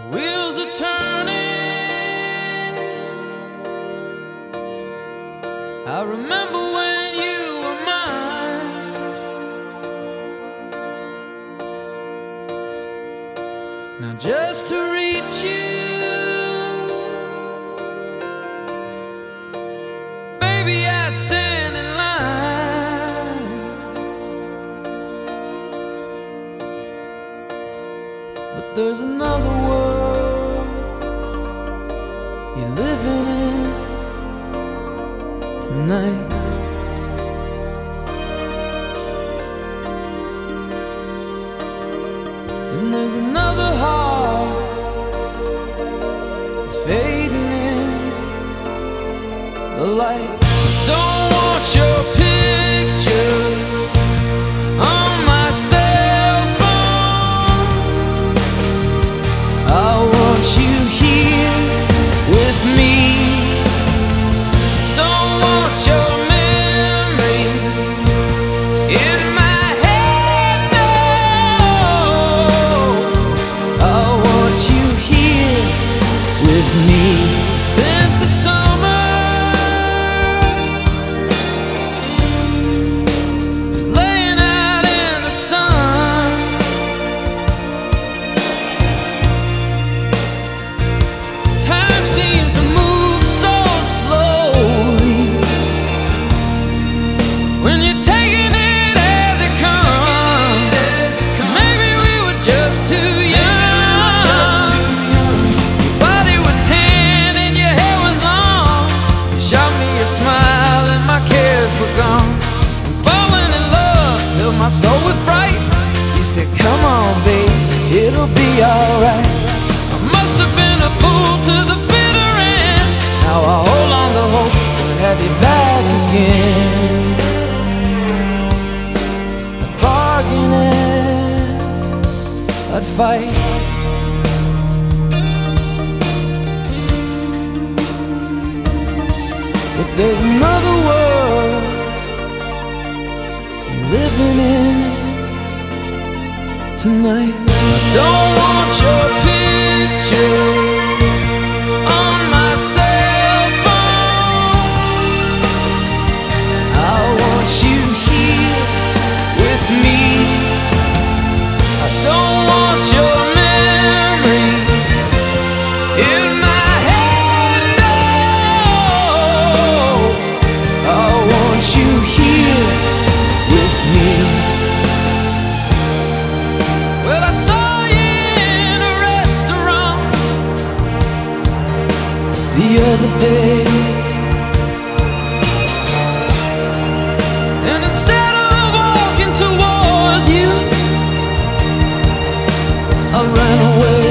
Wheels are turning. I remember when you were mine. Now just to reach you, baby, I'd stand in line. But there's another world you're living in tonight. And there's another heart that's fading in the light. Don't want your picture on my cell phone. I want you here with me. Don't want your memory in my head, no. I want you here with me. Spent the summer just laying out in the sun. Time seems to move so slowly when you're taking it as it comes. Maybe we were just too young. Your body was tan and your hair was long. You shot me a smile and my cares were gone. I'm falling in love, filled my soul with fright. You said, come on, babe, it'll be alright. I must have been a fool to the bitter end. Now I hold on to hope to have you back again. I'd bargain and I'd fight. But there's another world you're living in tonight. I don't want your picture on my cell phone. I want you here with me. I don't want your memory in my head, no. I want you here with me. Well, I saw you in a restaurant the other day, and instead of walking towards you, I ran away.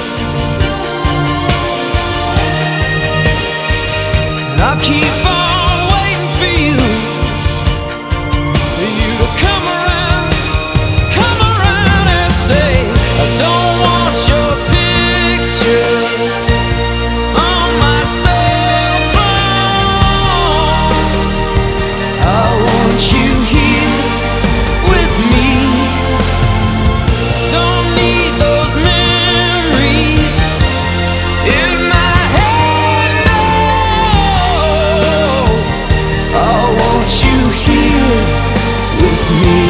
And I'll keep on waiting for you to come around and say, I don't want your picture on my cell phone. I want you here with me. Don't need those memories in my head, no. I want you here with me.